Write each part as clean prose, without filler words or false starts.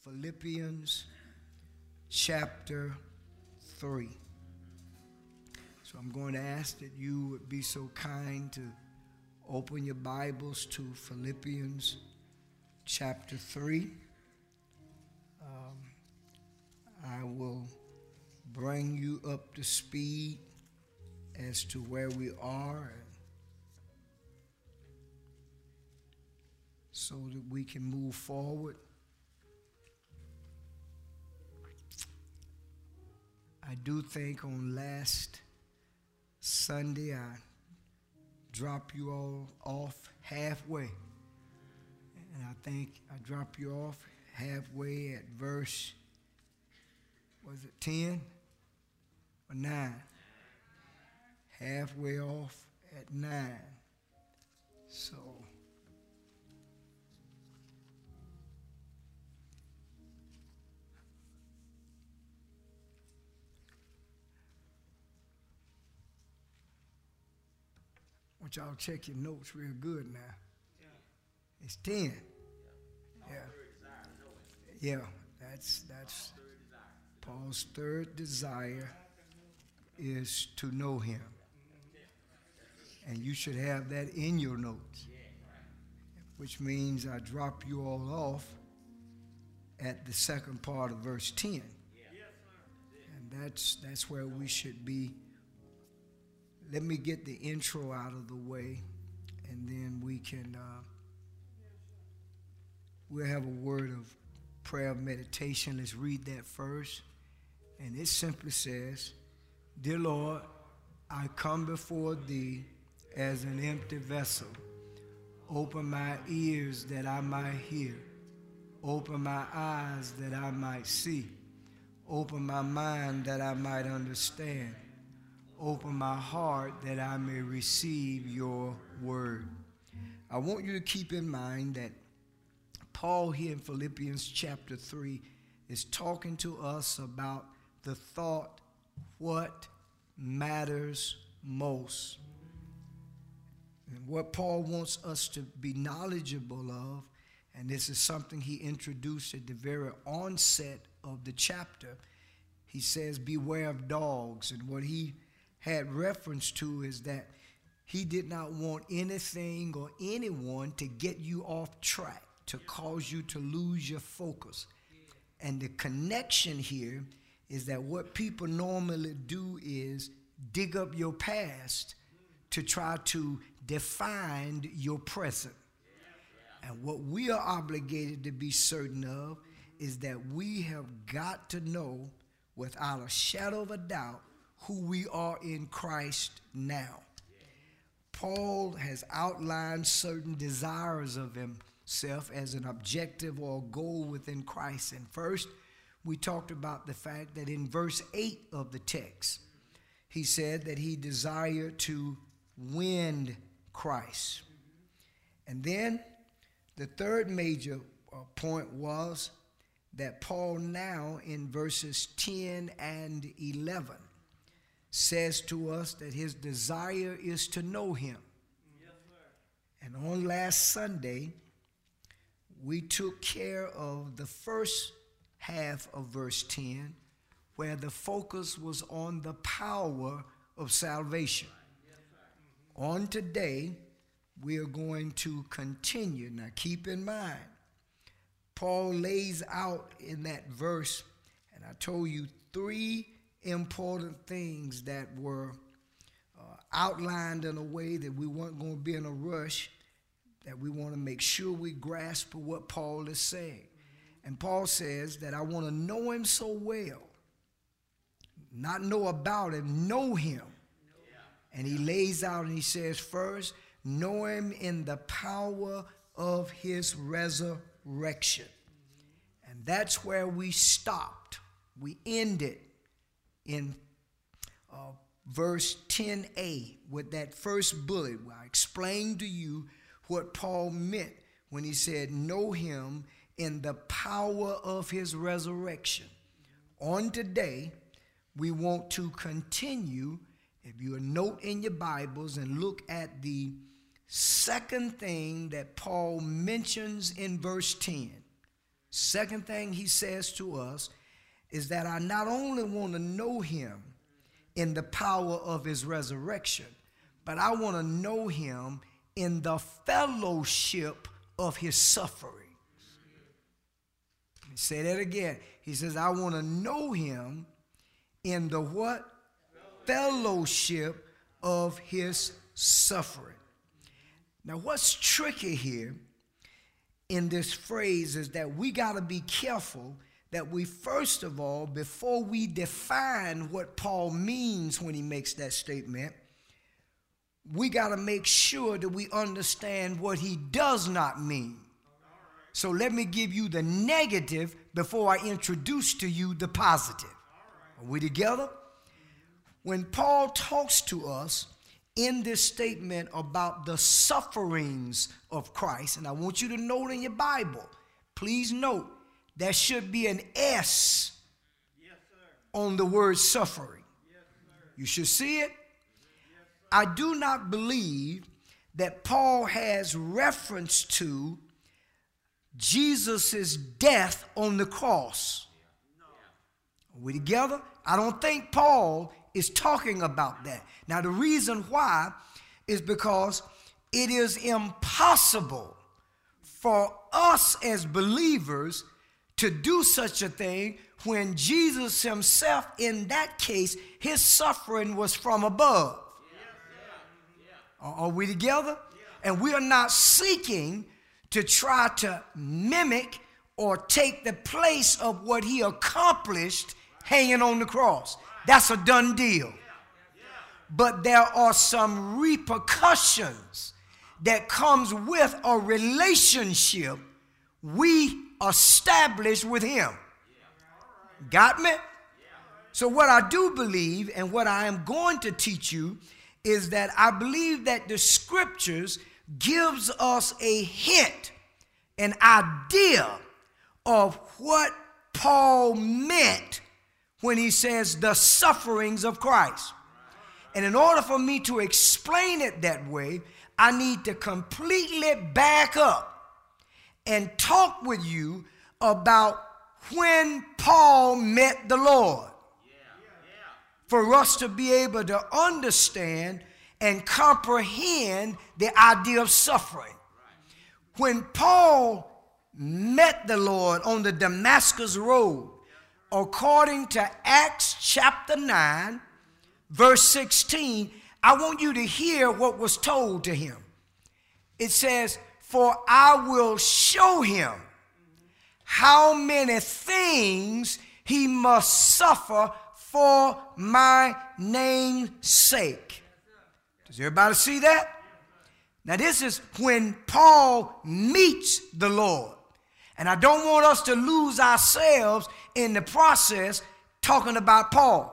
Philippians chapter 3. So I'm going to ask that you would be so kind to open your Bibles to Philippians chapter 3. I will bring you up to speed as to where we are so that we can move forward. I do think on last Sunday I dropped you all off halfway. And I think I dropped you off halfway at verse, was it 10 or 9? Halfway off at 9. So I want y'all to check your notes real good now. It's 10. Yeah, that's Paul's third desire is to know him. And you should have that in your notes, which means I drop you all off at the second part of verse 10. And that's where we should be. Let me get the intro out of the way, and then we'll have a word of prayer of meditation. Let's read that first. And it simply says, "Dear Lord, I come before thee as an empty vessel. Open my ears that I might hear. Open my eyes that I might see. Open my mind that I might understand. Open my heart that I may receive your word." I want you to keep in mind that Paul here in Philippians chapter 3 is talking to us about the thought, what matters most. And what Paul wants us to be knowledgeable of, and this is something he introduced at the very onset of the chapter, he says, beware of dogs. And what he had reference to is that he did not want anything or anyone to get you off track, to cause you to lose your focus. And the connection here is that what people normally do is dig up your past to try to define your present. And what we are obligated to be certain of is that we have got to know without a shadow of a doubt who we are in Christ now. Paul has outlined certain desires of himself as an objective or goal within Christ. And first, we talked about the fact that in verse 8 of the text, he said that he desired to win Christ. And then the third major point was that Paul now in verses 10 and 11 says to us that his desire is to know him. Yes, and on last Sunday, we took care of the first half of verse 10, where the focus was on the power of salvation. Yes, on today, we are going to continue. Now keep in mind, Paul lays out in that verse, and I told you 3 important things that were outlined in a way that we weren't going to be in a rush, that we want to make sure we grasp what Paul is saying. And Paul says that I want to know him so well, not know about him, know him. And he lays out and he says, first, know him in the power of his resurrection. And that's where we stopped. We ended in verse 10a with that first bullet, where I explained to you what Paul meant when he said, know him in the power of his resurrection. On today, we want to continue, if you note in your Bibles and look at the second thing that Paul mentions in verse 10. Second thing he says to us is that I not only want to know him in the power of his resurrection, but I want to know him in the fellowship of his sufferings. Let me say that again. He says, I want to know him in the what? Fellowship of his suffering. Now, what's tricky here in this phrase is that we got to be careful that we, first of all, before we define what Paul means when he makes that statement, we got to make sure that we understand what he does not mean. So let me give you the negative before I introduce to you the positive. Are we together? When Paul talks to us in this statement about the sufferings of Christ, and I want you to note in your Bible, please note, there should be an S on the word suffering. You should see it. I do not believe that Paul has reference to Jesus' death on the cross. Are we together? I don't think Paul is talking about that. Now, the reason why is because it is impossible for us as believers to do such a thing when Jesus himself, in that case, his suffering was from above. Are we together? And we are not seeking to try to mimic or take the place of what he accomplished hanging on the cross. That's a done deal. But there are some repercussions that comes with a relationship we establish with him. Got me? So what I do believe and what I am going to teach you is that I believe that the scriptures gives us a hint, an idea of what Paul meant when he says the sufferings of Christ. And in order for me to explain it that way, I need to completely back up and talk with you about when Paul met the Lord, for us to be able to understand and comprehend the idea of suffering. When Paul met the Lord on the Damascus road, according to Acts chapter 9, verse 16, I want you to hear what was told to him. It says, for I will show him how many things he must suffer for my name's sake. Does everybody see that? Now this is when Paul meets the Lord. And I don't want us to lose ourselves in the process talking about Paul.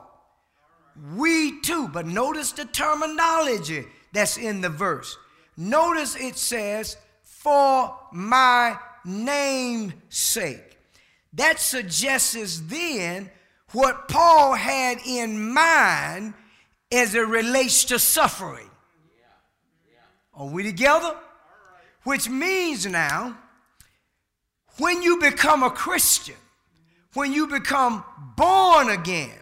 We too, but notice the terminology that's in the verse. Notice it says, for my name's sake. That suggests then what Paul had in mind as it relates to suffering. Are we together? Which means now, when you become a Christian, when you become born again,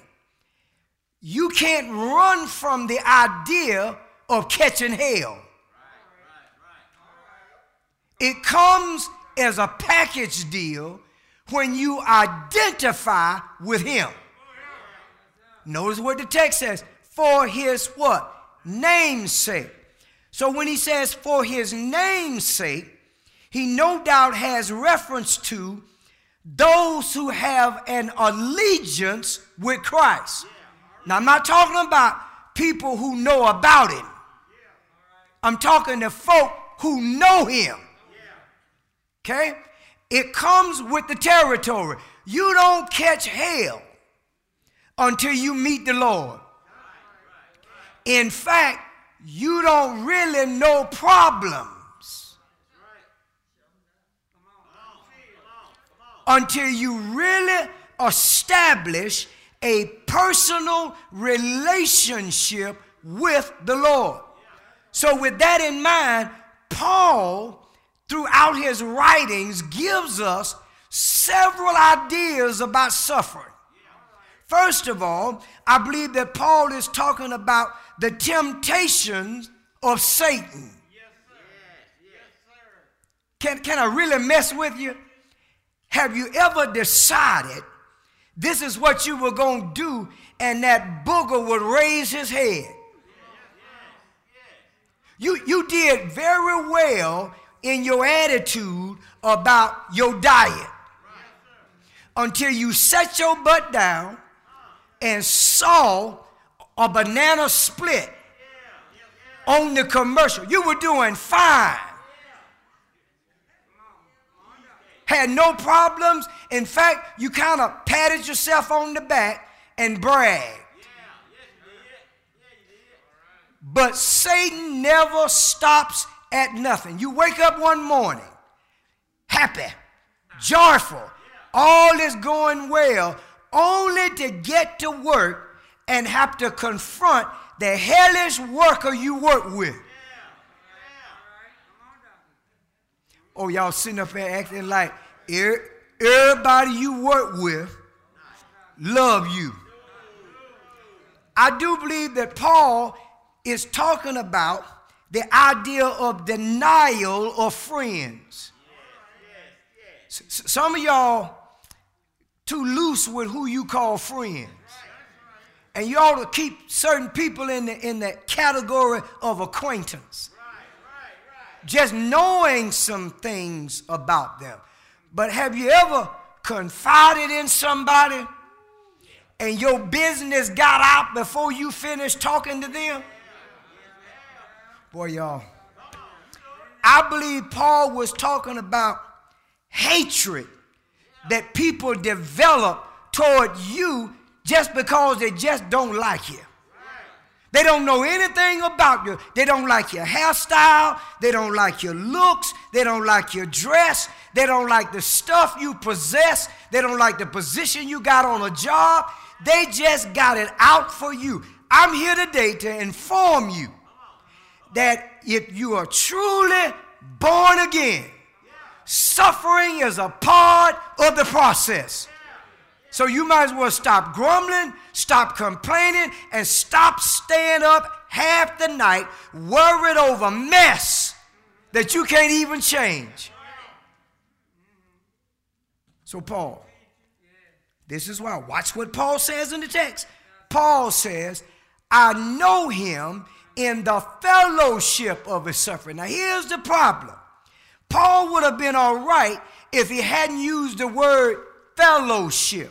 you can't run from the idea of catching hell. It comes as a package deal when you identify with him. Notice what the text says, for his what? Name's sake. So when he says for his name's sake, he no doubt has reference to those who have an allegiance with Christ. Now, I'm not talking about people who know about him. I'm talking to folk who know him. Okay? It comes with the territory. You don't catch hell until you meet the Lord. In fact, you don't really know problems until you really establish a personal relationship with the Lord. So with that in mind, Paul, throughout his writings, gives us several ideas about suffering. First of all, I believe that Paul is talking about the temptations of Satan. Can I really mess with you? Have you ever decided this is what you were going to do and that booger would raise his head? You did very well in your attitude about your diet until you set your butt down and saw a banana split on the commercial. You were doing fine. Had no problems. In fact, you kind of patted yourself on the back and bragged. But Satan never stops at nothing. You wake up one morning, happy, joyful, all is going well, only to get to work and have to confront the hellish worker you work with. Oh, y'all sitting up here acting like everybody you work with love you. I do believe that Paul is talking about the idea of denial of friends. Some of y'all too loose with who you call friends. And you ought to keep certain people in the category of acquaintance. Just knowing some things about them. But have you ever confided in somebody and your business got out before you finished talking to them? Boy, y'all, I believe Paul was talking about hatred that people develop toward you just because they just don't like you. They don't know anything about you. They don't like your hairstyle. They don't like your looks. They don't like your dress. They don't like the stuff you possess. They don't like the position you got on a job. They just got it out for you. I'm here today to inform you that if you are truly born again, suffering is a part of the process. So you might as well stop grumbling, stop complaining, and stop staying up half the night worried over mess that you can't even change. So Paul, this is why. Watch what Paul says in the text. Paul says, I know him in the fellowship of his suffering. Now here's the problem. Paul would have been all right if he hadn't used the word fellowship.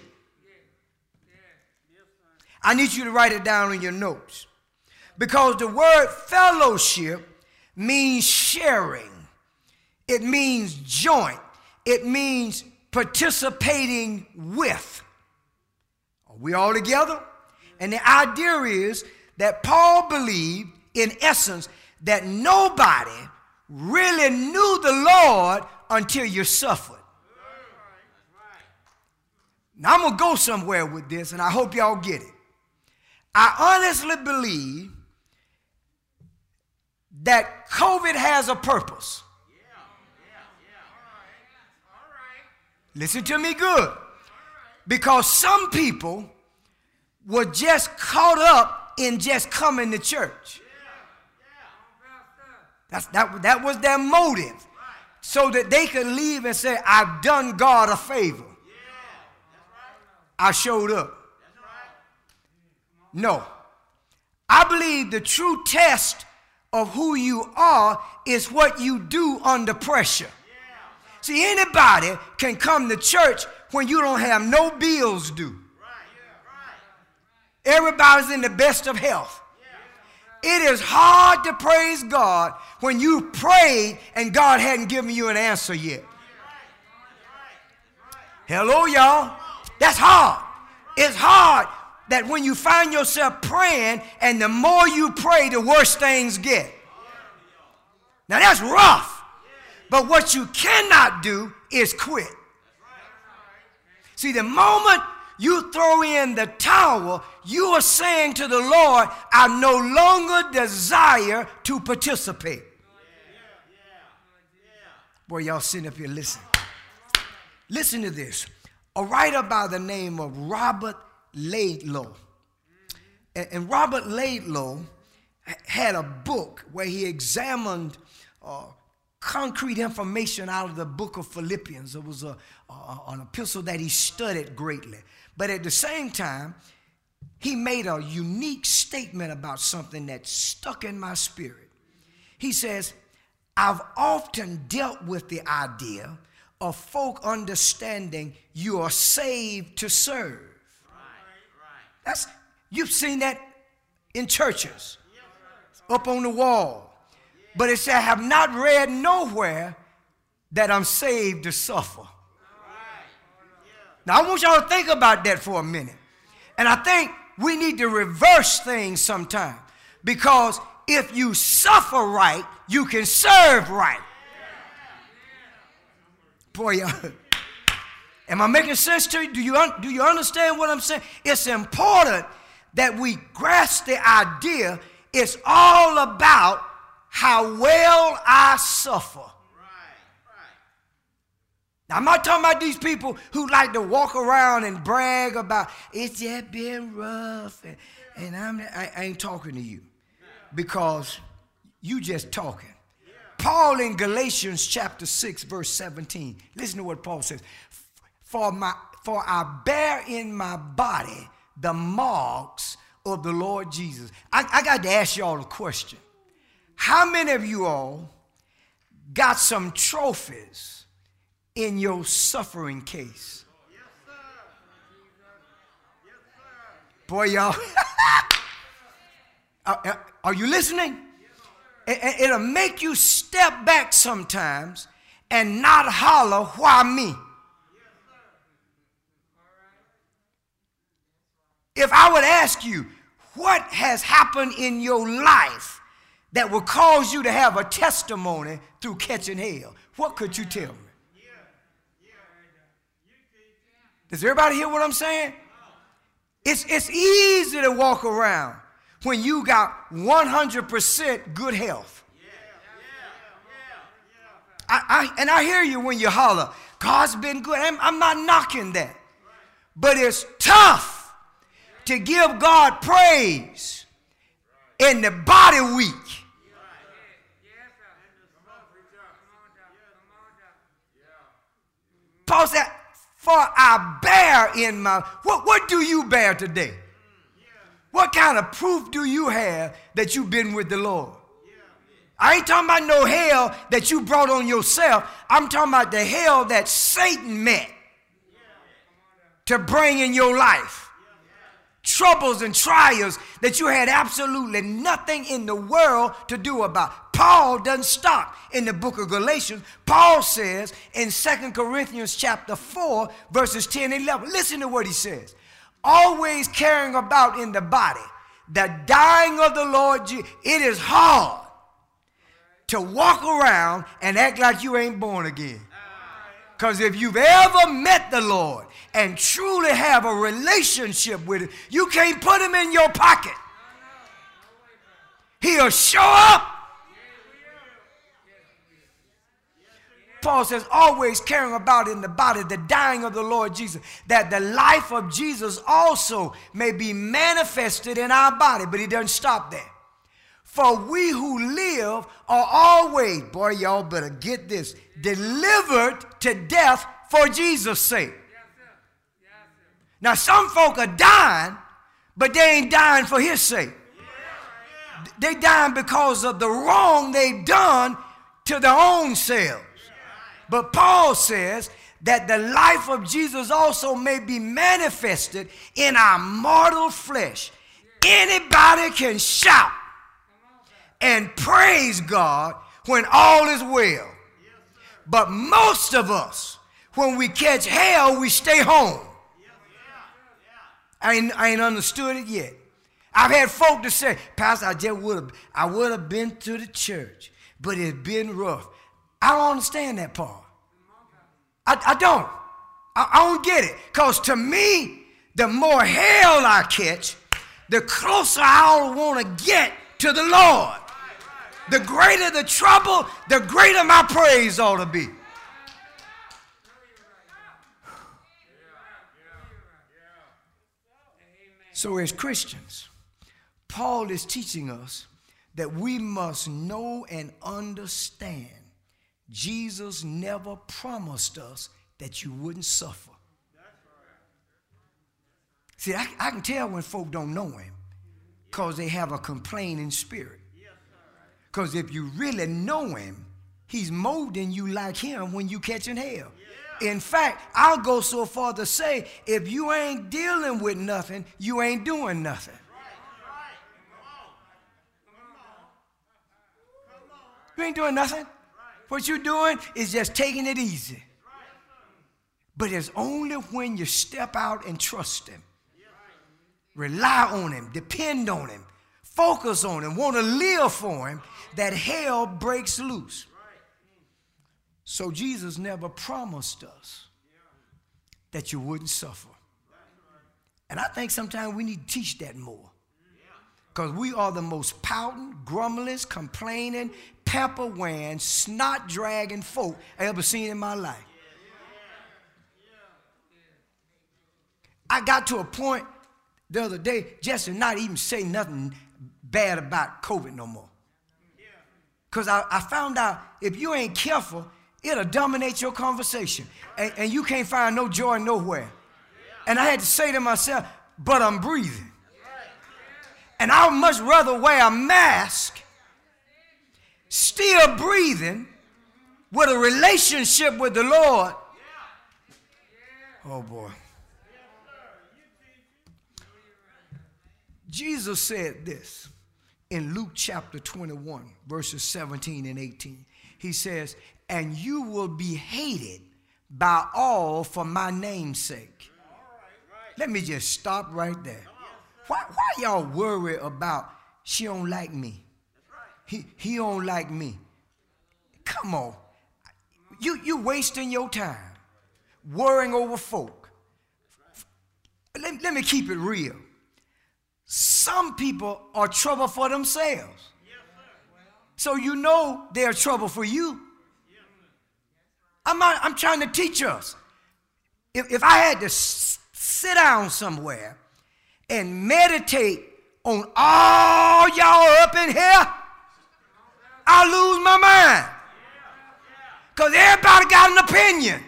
I need you to write it down in your notes. Because the word fellowship means sharing. It means joint. It means participating with. Are we all together? And the idea is that Paul believed, in essence, that nobody really knew the Lord until you suffered. Now I'm going to go somewhere with this, and I hope y'all get it. I honestly believe that COVID has a purpose. Listen to me good. Because some people were just caught up in just coming to church. That was their motive. So that they could leave and say, I've done God a favor. I showed up. No. I believe the true test of who you are is what you do under pressure. See, anybody can come to church when you don't have no bills due. Everybody's in the best of health. It is hard to praise God when you prayed and God hadn't given you an answer yet. Hello, y'all. That's hard. It's hard that when you find yourself praying and the more you pray, the worse things get. Now that's rough. But what you cannot do is quit. See, the moment you throw in the towel, you are saying to the Lord, I no longer desire to participate. Boy, y'all sitting up here listening. Listen to this. A writer by the name of Robert Laidlaw. And Robert Laidlaw had a book where he examined concrete information out of the book of Philippians. It was an epistle that he studied greatly. But at the same time, he made a unique statement about something that stuck in my spirit. He says, I've often dealt with the idea of folk understanding you are saved to serve. You've seen that in churches, up on the wall. But it said, I have not read nowhere that I'm saved to suffer. Now, I want y'all to think about that for a minute. And I think we need to reverse things sometime. Because if you suffer right, you can serve right. Boy, y'all, am I making sense to you? Do you understand what I'm saying? It's important that we grasp the idea. It's all about how well I suffer. Now, I'm not talking about these people who like to walk around and brag about, it's just been rough, and I ain't talking to you because you just talking. Paul in Galatians chapter 6, verse 17, listen to what Paul says. For I bear in my body the marks of the Lord Jesus. I got to ask y'all a question. How many of you all got some trophies in your suffering case? Yes, sir. Yes, sir. Boy, y'all, are you listening? Yes, it'll make you step back sometimes and not holler, why me? Yes, sir. If I would ask you, what has happened in your life that will cause you to have a testimony through catching hell? What could you tell me? Does everybody hear what I'm saying? It's easy to walk around when you got 100% good health. I hear you when you holler, God's been good. I'm not knocking that. But it's tough to give God praise in the body weak. Paul said, for I bear in my, what do you bear today? What kind of proof do you have that you've been with the Lord? I ain't talking about no hell that you brought on yourself. I'm talking about the hell that Satan met to bring in your life. Troubles and trials that you had absolutely nothing in the world to do about. Paul doesn't stop in the book of Galatians. Paul says in 2 Corinthians chapter 4, verses 10 and 11. Listen to what he says. Always carrying about in the body the dying of the Lord Jesus. It is hard to walk around and act like you ain't born again. Because if you've ever met the Lord and truly have a relationship with him, you can't put him in your pocket. He'll show up. Paul says, always carrying about in the body the dying of the Lord Jesus, that the life of Jesus also may be manifested in our body. But he doesn't stop there. For we who live are always, boy, y'all better get this, delivered to death for Jesus' sake. Now, some folk are dying, but they ain't dying for his sake. They dying because of the wrong they've done to their own selves. But Paul says that the life of Jesus also may be manifested in our mortal flesh. Anybody can shout and praise God when all is well. But most of us, when we catch hell, we stay home. I ain't understood it yet. I've had folk to say, Pastor, I would have been to the church, but it's been rough. I don't understand that part. I don't. I don't get it. Because to me, the more hell I catch, the closer I want to get to the Lord. The greater the trouble, the greater my praise ought to be. So as Christians, Paul is teaching us that we must know and understand Jesus never promised us that you wouldn't suffer. See, I can tell when folk don't know him because they have a complaining spirit. Because if you really know him, he's molding you like him when you catching hell. In fact, I'll go so far to say, if you ain't dealing with nothing, you ain't doing nothing. You ain't doing nothing. What you're doing is just taking it easy. But it's only when you step out and trust him, rely on him, depend on him, focus on him, want to live for him, that hell breaks loose. So Jesus never promised us that you wouldn't suffer. And I think sometimes we need to teach that more. Because we are the most pouting, grumbling, complaining, pepper-wearing, snot-dragging folk I ever seen in my life. I got to a point the other day just to not even say nothing bad about COVID no more. Because I found out if you ain't careful, it'll dominate your conversation. And you can't find no joy nowhere. And I had to say to myself, but I'm breathing. And I would much rather wear a mask, still breathing, with a relationship with the Lord. Oh boy. Jesus said this in Luke chapter 21, verses 17 and 18. He says, and you will be hated by all for my name's sake. Let me just stop right there. Why y'all worry about she don't like me? He don't like me. Come on. You wasting your time worrying over folk. Let me keep it real. Some people are trouble for themselves. So you know they're trouble for you. I'm trying to teach us. If I had to sit down somewhere and meditate on all y'all up in here, I'll lose my mind. Because everybody got an opinion.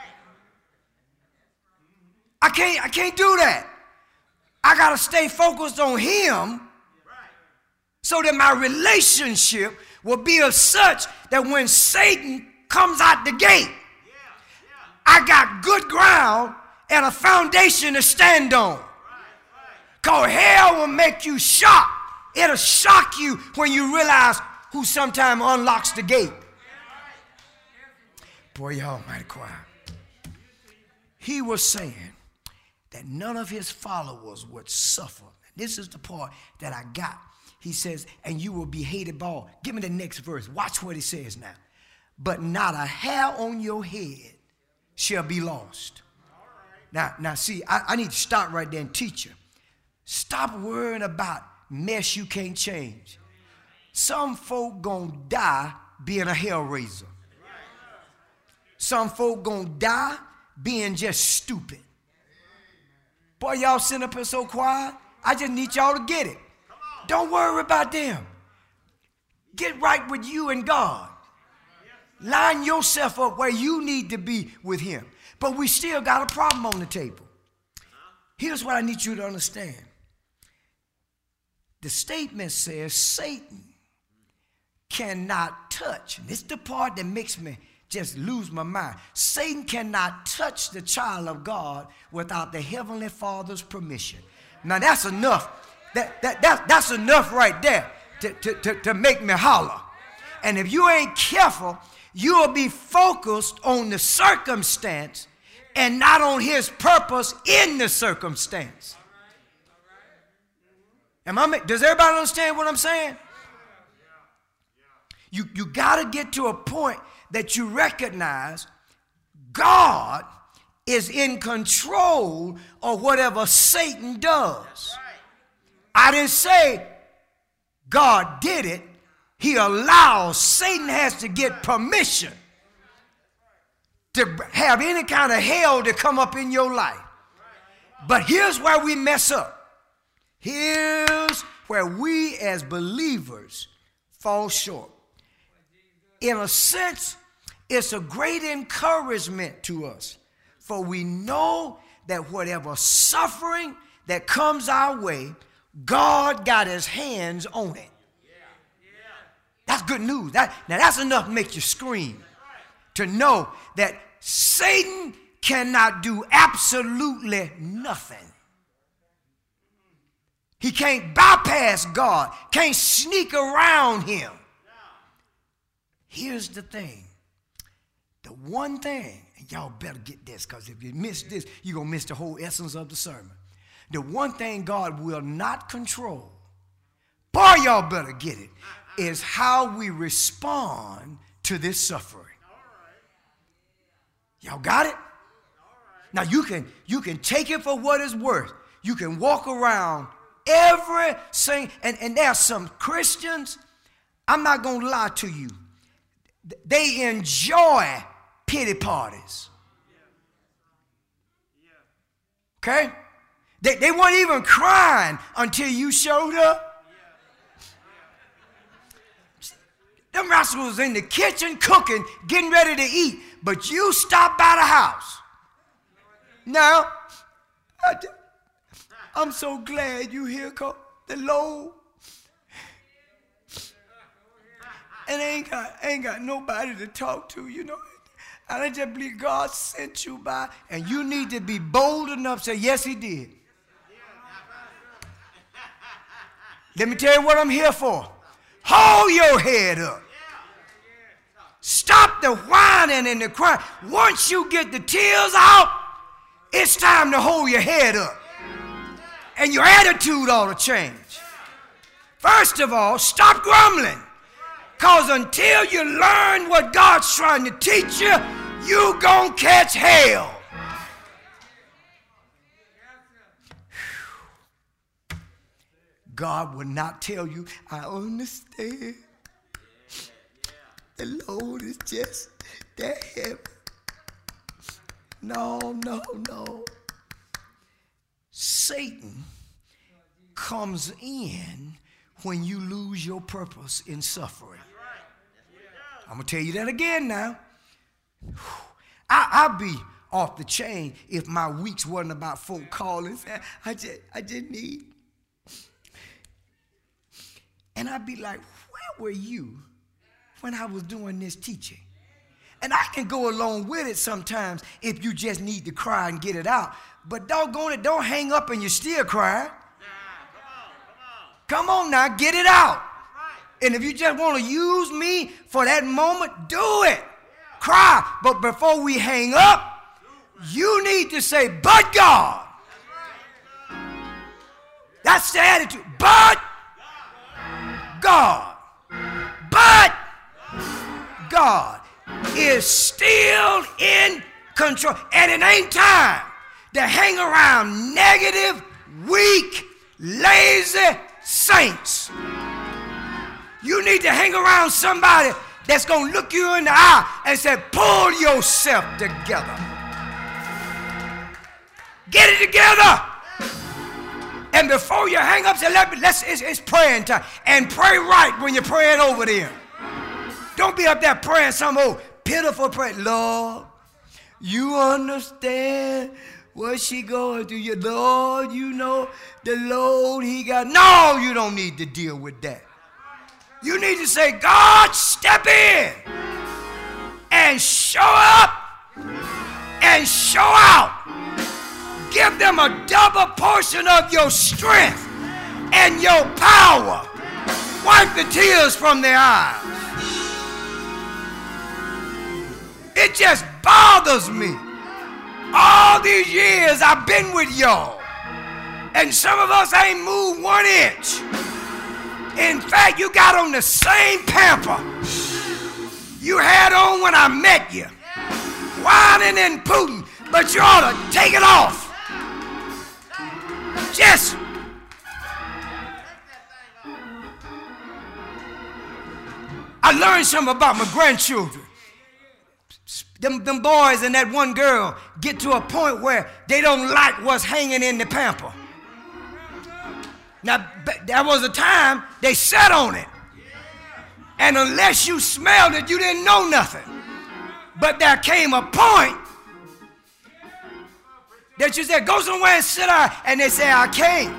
I can't do that. I got to stay focused on him so that my relationship will be of such that when Satan comes out the gate, I got good ground and a foundation to stand on. Because hell will make you shocked. It'll shock you when you realize who sometimes unlocks the gate. Boy, y'all mighty quiet. He was saying that none of his followers would suffer. This is the part that I got. He says, and you will be hated by all. Give me the next verse. Watch what he says now. But not a hair on your head shall be lost. Now see, I need to stop right there and teach you. Stop worrying about mess you can't change. Some folk gonna die being a hell raiser. Some folk gonna die being just stupid. Boy, y'all sitting up here so quiet. I just need y'all to get it. Don't worry about them. Get right with you and God. Line yourself up where you need to be with him. But we still got a problem on the table. Here's what I need you to understand. The statement says Satan cannot touch. And this is the part that makes me just lose my mind. Satan cannot touch the child of God without the Heavenly Father's permission. Now that's enough. That's enough right there to make me holler. And if you ain't careful, you'll be focused on the circumstance and not on his purpose in the circumstance. Does everybody understand what I'm saying? You got to get to a point that you recognize God is in control of whatever Satan does. I didn't say God did it. He allows. Satan has to get permission to have any kind of hell to come up in your life. But here's where we mess up. Here's where we as believers fall short. In a sense, it's a great encouragement to us, for we know that whatever suffering that comes our way, God got his hands on it. That's good news. Now that's enough to make you scream, to know that Satan cannot do absolutely nothing. He can't bypass God, can't sneak around him. Here's the thing. The one thing, and y'all better get this, because if you miss this, you're going to miss the whole essence of the sermon. The one thing God will not control, boy, y'all better get it, is how we respond to this suffering. Y'all got it? Now you can take it for what it's worth. You can walk around every single, and there are some Christians, I'm not going to lie to you, they enjoy pity parties. Okay? They weren't even crying until you showed up. Them rascals was in the kitchen cooking, getting ready to eat, but you stopped by the house. Now, I'm so glad you here, the Lord. And I ain't got nobody to talk to, you know. And I just believe God sent you by, and you need to be bold enough to say, yes, he did. Let me tell you what I'm here for. Hold your head up. Stop the whining and the crying. Once you get the tears out, it's time to hold your head up. And your attitude ought to change. First of all, stop grumbling. Because until you learn what God's trying to teach you, you gonna catch hell. God will not tell you, I understand. The Lord is just that heavy. No. Satan comes in when you lose your purpose in suffering. I'm going to tell you that again now. I'd be off the chain if my weeks wasn't about folk calling. I just need. And I'd be like, where were you when I was doing this teaching? And I can go along with it sometimes if you just need to cry and get it out. But doggone it, don't hang up and you still cry. Come on now, get it out. And if you just want to use me for that moment, do it. Cry. But before we hang up, you need to say, but God. That's the attitude. But God. But God is still in control. And it ain't time to hang around negative, weak, lazy saints. You need to hang around somebody that's going to look you in the eye and say, pull yourself together. Get it together. And before you hang up, say, it's praying time. And pray right when you're praying over them. Don't be up there praying some old pitiful prayer. Lord, you understand what she going through. You, Lord, you know the load he got. No, you don't need to deal with that. You need to say, God, step in and show up and show out. Give them a double portion of your strength and your power. Wipe the tears from their eyes. It just bothers me. All these years I've been with y'all, and some of us ain't moved 1 inch. In fact, you got on the same pamper you had on when I met you. Whining and pooting, but you ought to take it off. Just I learned something about my grandchildren. Them boys and that one girl get to a point where they don't like what's hanging in the pamper. Now, there was a time they sat on it. And unless you smelled it, you didn't know nothing. But there came a point that you said, go somewhere and sit down. And they say, I can't.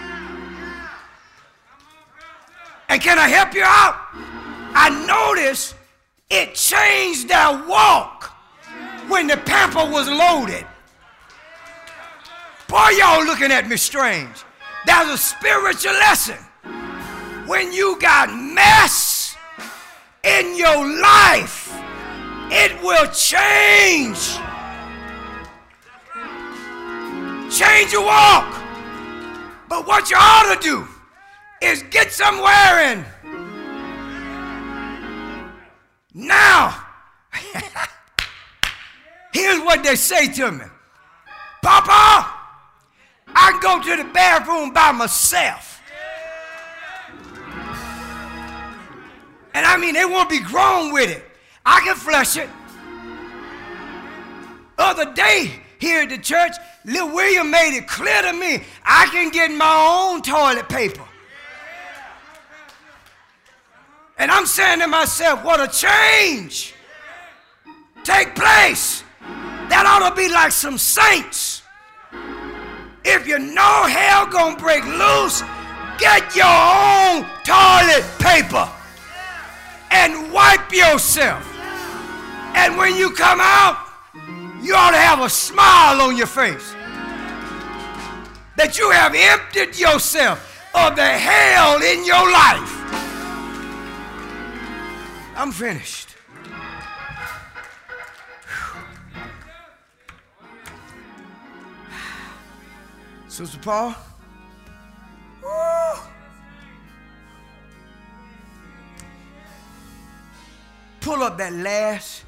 And can I help you out? I noticed it changed their walk when the pamper was loaded. Boy, y'all looking at me strange. There's a spiritual lesson. When you got mess in your life, it will change. Change your walk. But what you ought to do is get somewhere and now, here's what they say to me. Papa, I can go to the bathroom by myself. And I mean, they won't be grown with it. I can flush it. Other day here at the church, Lil William made it clear to me I can get my own toilet paper. And I'm saying to myself, what a change take place. That ought to be like some saints. If you know hell gonna break loose, get your own toilet paper and wipe yourself. And when you come out, you ought to have a smile on your face. That you have emptied yourself of the hell in your life. I'm finished. Sister Paul, woo. Pull up that last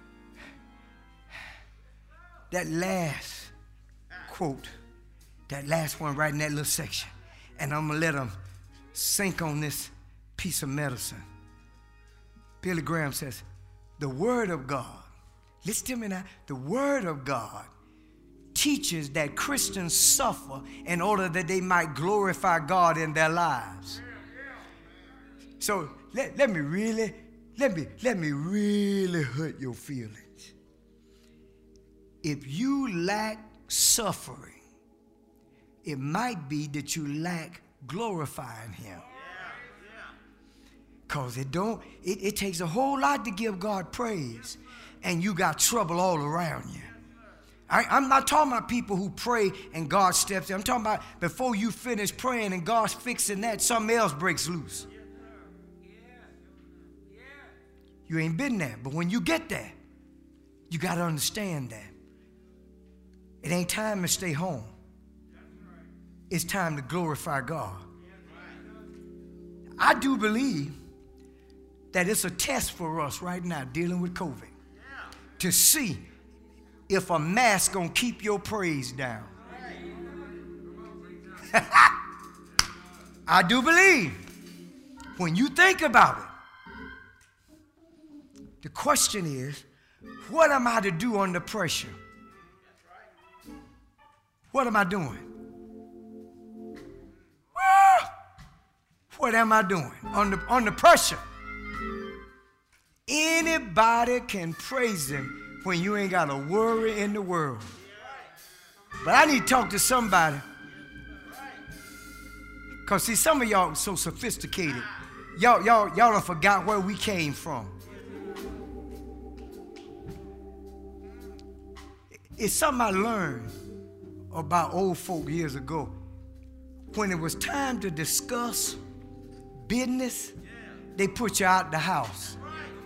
quote, that last one right in that little section. And I'm going to let them sink on this piece of medicine. Billy Graham says, the Word of God, listen to me now, the Word of God teaches that Christians suffer in order that they might glorify God in their lives. So let me really hurt your feelings. If you lack suffering, it might be that you lack glorifying Him. Because it takes a whole lot to give God praise, and you got trouble all around you. I'm not talking about people who pray and God steps in. I'm talking about before you finish praying and God's fixing that, something else breaks loose. You ain't been there, but when you get there, you got to understand that it ain't time to stay home. It's time to glorify God. I do believe that it's a test for us right now dealing with COVID to see if a mask gonna keep your praise down. I do believe when you think about it, the question is, what am I to do under pressure? What am I doing? What am I doing under pressure? Anybody can praise Him when you ain't got a worry in the world. But I need to talk to somebody. Because see, some of y'all are so sophisticated. Y'all done forgot where we came from. It's something I learned about old folk years ago. When it was time to discuss business, they put you out the house.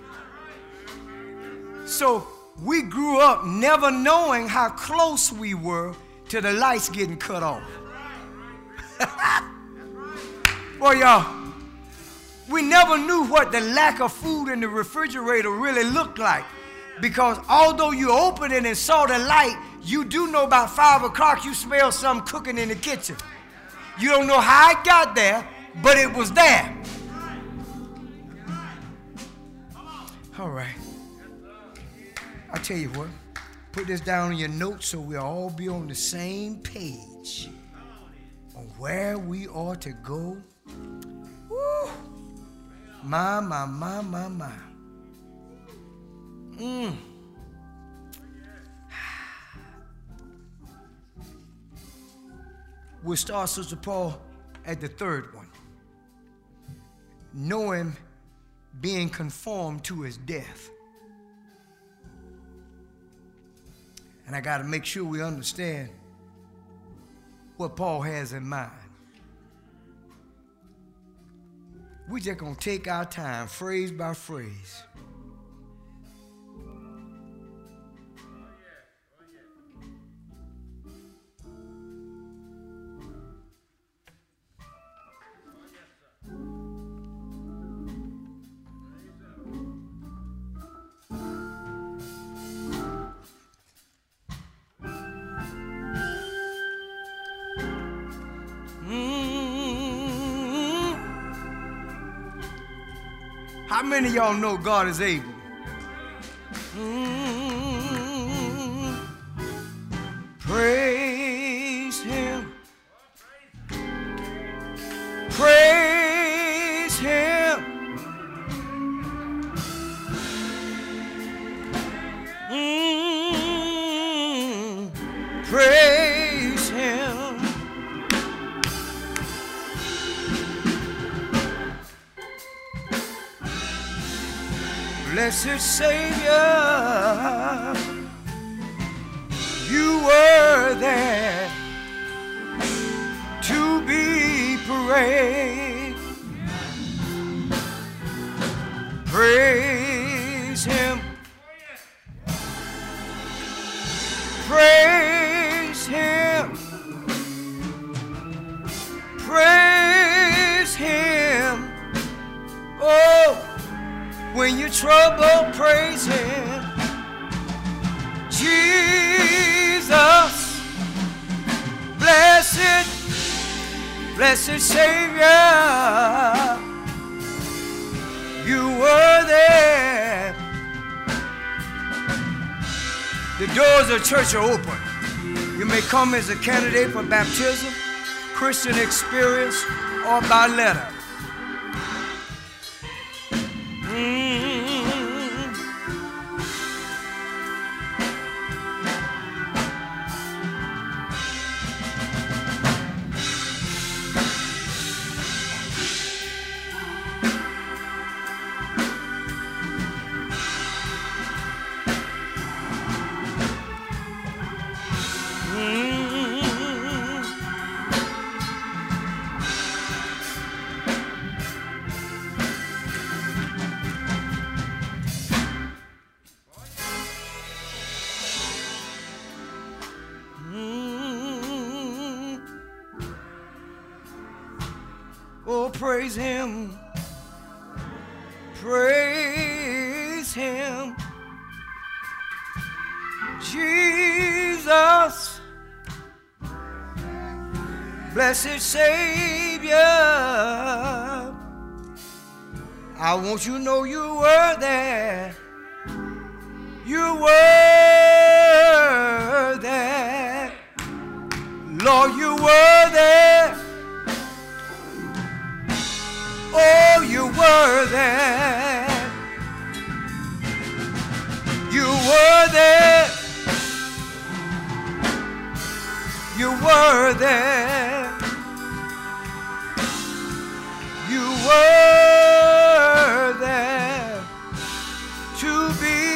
So we grew up never knowing how close we were to the lights getting cut off. Boy, y'all, we never knew what the lack of food in the refrigerator really looked like. Because although you opened it and saw the light, you do know about 5 o'clock you smell something cooking in the kitchen. You don't know how it got there, but it was there. All right. I tell you what, put this down in your notes so we'll all be on the same page on where we ought to go. Woo. My. We'll start, Sister Paul, at the third one. Knowing being conformed to his death. And I got to make sure we understand what Paul has in mind. We're just going to take our time, phrase by phrase. How many of y'all know God is able? Praise him. Praise him. Praise him. Blessed Savior, you were there to be praised. Praise him. Praise him. Praise him. Oh, when you're troubled, praise him. Jesus, blessed Savior, you were there. The doors of church are open. You may come as a candidate for baptism, Christian experience, or by letter. Oh, praise him. Praise him. Jesus, blessed Savior, I want you to know you were there. You were there. Lord, you were there. Oh, you were there. You were there. You were there. You were there to be